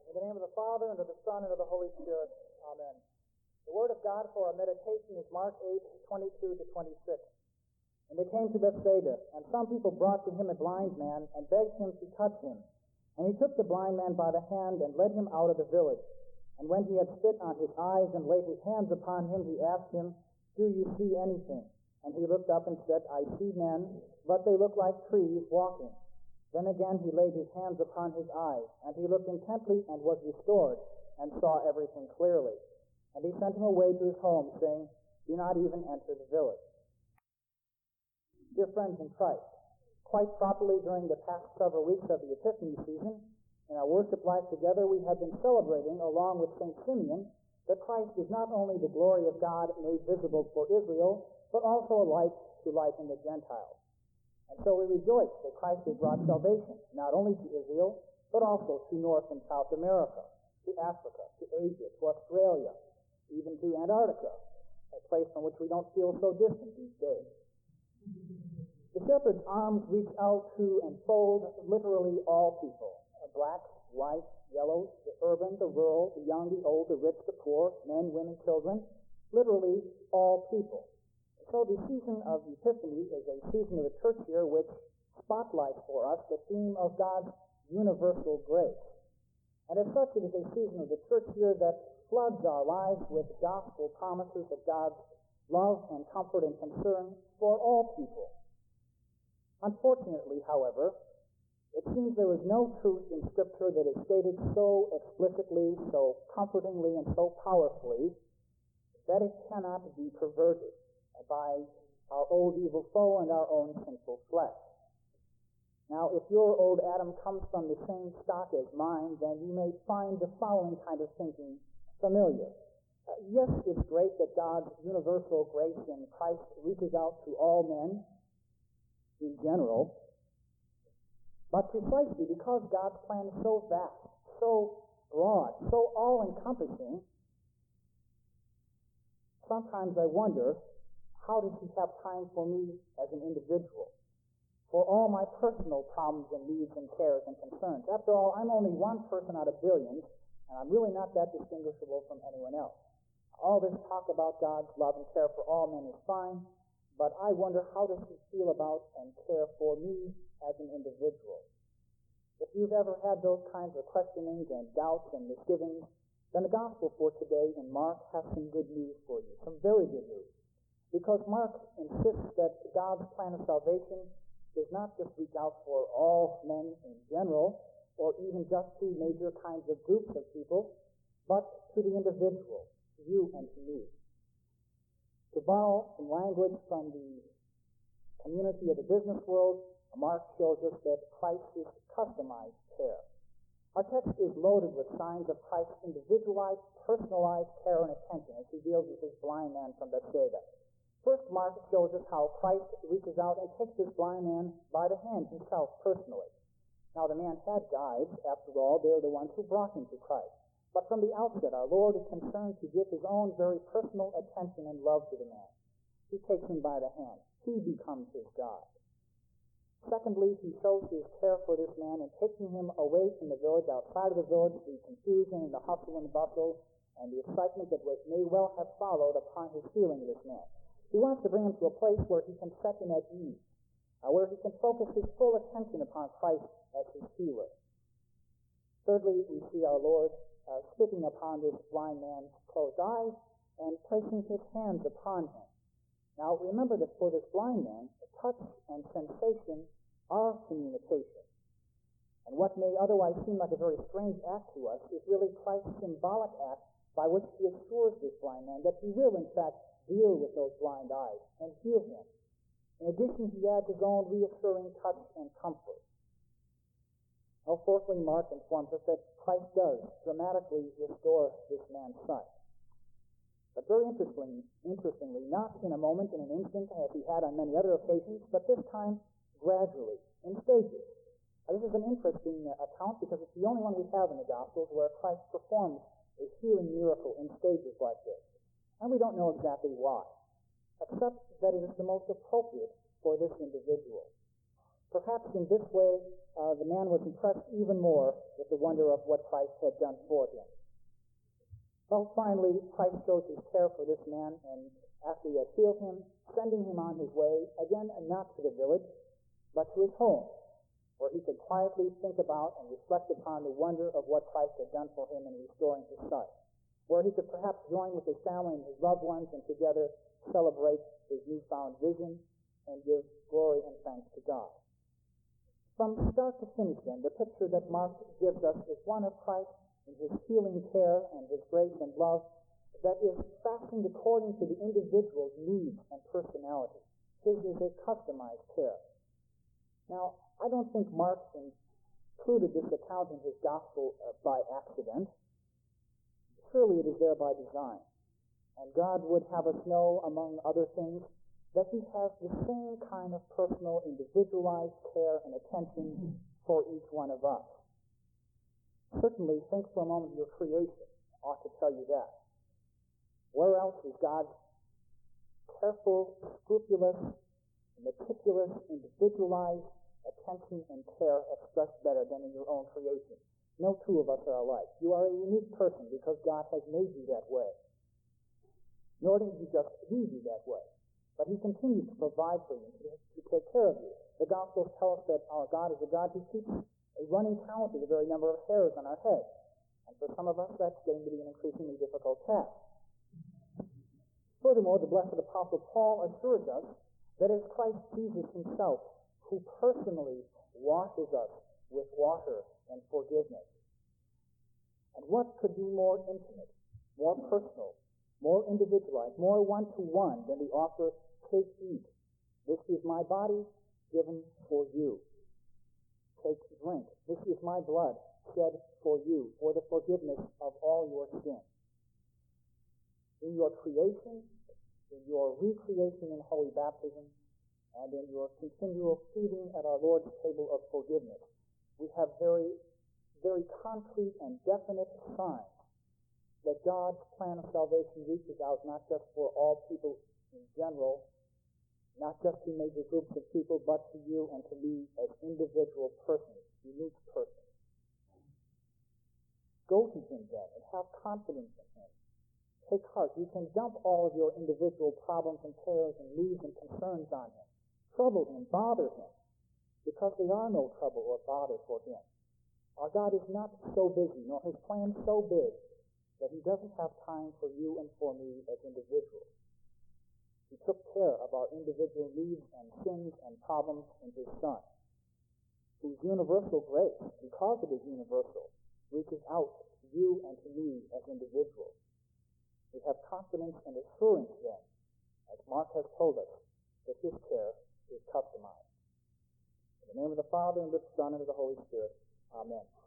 In the name of the Father, and of the Son, and of the Holy Spirit. Amen. The word of God for our meditation is Mark 8:22-26. And they came to Bethsaida, and some people brought to him a blind man, and begged him to touch him. And he took the blind man by the hand, and led him out of the village. And when he had spit on his eyes, and laid his hands upon him, he asked him, "Do you see anything?" And he looked up and said, "I see men, but they look like trees walking." Then again he laid his hands upon his eyes, and he looked intently and was restored, and saw everything clearly. And he sent him away to his home, saying, "Do not even enter the village." Dear friends in Christ, quite properly during the past several weeks of the Epiphany season, in our worship life together, we have been celebrating, along with St. Simeon, that Christ is not only the glory of God made visible for Israel, but also a light to lighten the Gentiles. And so we rejoice that Christ has brought salvation, not only to Israel, but also to North and South America, to Africa, to Asia, to Australia, even to Antarctica, a place from which we don't feel so distant these days. The shepherd's arms reach out to and fold literally all people, blacks, whites, yellows, the urban, the rural, the young, the old, the rich, the poor, men, women, children, literally all people. So the season of Epiphany is a season of the church year which spotlights for us the theme of God's universal grace. And as such, it is a season of the church year that floods our lives with gospel promises of God's love and comfort and concern for all people. Unfortunately, however, it seems there is no truth in Scripture that is stated so explicitly, so comfortingly, and so powerfully that it cannot be perverted by our old evil foe and our own sinful flesh. Now, if your old Adam comes from the same stock as mine, then you may find the following kind of thinking familiar. Yes, it's great that God's universal grace in Christ reaches out to all men in general, but precisely because God's plan is so vast, so broad, so all-encompassing, sometimes I wonder, how does he have time for me as an individual, for all my personal problems and needs and cares and concerns? After all, I'm only one person out of billions, and I'm really not that distinguishable from anyone else. All this talk about God's love and care for all men is fine, but I wonder, how does he feel about and care for me as an individual? If you've ever had those kinds of questionings and doubts and misgivings, then the gospel for today in Mark has some good news for you, some very good news. Because Mark insists that God's plan of salvation does not just reach out for all men in general, or even just to major kinds of groups of people, but to the individual, to you and to me. To borrow some language from the community of the business world, Mark shows us that Christ's customized care. Our text is loaded with signs of Christ's individualized, personalized care and attention as he deals with this blind man from Bethsaida. First, Mark shows us how Christ reaches out and takes this blind man by the hand himself personally. Now, the man had guides. After all, they're the ones who brought him to Christ. But from the outset, our Lord is concerned to give his own very personal attention and love to the man. He takes him by the hand. He becomes his guide. Secondly, he shows his care for this man in taking him away from the village, outside of the village, the confusion and the hustle and bustle and the excitement that may well have followed upon his healing of this man. He wants to bring him to a place where he can set him at ease, where he can focus his full attention upon Christ as his healer. Thirdly, we see our Lord spitting upon this blind man's closed eyes and placing his hands upon him. Now, remember that for this blind man, touch and sensation are communication. And what may otherwise seem like a very strange act to us is really Christ's symbolic act by which he assures this blind man that he will, in fact, deal with those blind eyes and heal him. In addition, he adds his own reassuring touch and comfort. Now, fourthly, Mark informs us that Christ does dramatically restore this man's sight. But very interestingly, not in a moment, in an instant, as he had on many other occasions, but this time gradually, in stages. Now, this is an interesting account because it's the only one we have in the Gospels where Christ performs a healing miracle in stages like this. And we don't know exactly why, except that it is the most appropriate for this individual. Perhaps in this way, the man was impressed even more with the wonder of what Christ had done for him. Well, finally, Christ shows his care for this man, and after he had healed him, sending him on his way, again, not to the village, but to his home, where he could quietly think about and reflect upon the wonder of what Christ had done for him in restoring his sight, where he could perhaps join with his family and his loved ones and together celebrate his newfound vision and give glory and thanks to God. From start to finish, then, the picture that Mark gives us is one of Christ in his healing care and his grace and love that is fashioned according to the individual's needs and personality. His is a customized care. Now, I don't think Mark included this account in his gospel by accident. Surely it is there by design. And God would have us know, among other things, that he has the same kind of personal, individualized care and attention for each one of us. Certainly, think for a moment of your creation. Ought to tell you that. Where else is God's careful, scrupulous, meticulous, individualized attention and care expressed better than in your own creation? No two of us are alike. You are a unique person because God has made you that way. Nor did he just leave you that way, but he continues to provide for you, to take care of you. The Gospels tell us that our God is a God who keeps a running count of the very number of hairs on our head. And for some of us, that's getting to be an increasingly difficult task. Furthermore, the blessed Apostle Paul assures us that it's Christ Jesus himself who personally washes us with water and forgiveness. And what could be more intimate, more personal, more individualized, more one-to-one than the offer, take, eat. This is my body given for you. Take, drink. This is my blood shed for you, for the forgiveness of all your sins. In your creation, in your recreation in holy baptism, and in your continual feeding at our Lord's table of forgiveness, we have very, very concrete and definite signs that God's plan of salvation reaches out not just for all people in general, not just to major groups of people, but to you and to me as individual persons, unique persons. Go to him then and have confidence in him. Take heart. You can dump all of your individual problems and cares and needs and concerns on him. Trouble him, bother him, because they are no trouble or bother for him. Our God is not so busy, nor his plan so big, that he doesn't have time for you and for me as individuals. He took care of our individual needs and sins and problems in his Son, whose universal grace, because it is universal, reaches out to you and to me as individuals. We have confidence and assurance then, as Mark has told us, that his care is customized. In the name of the Father, and of the Son, and of the Holy Spirit. Amen.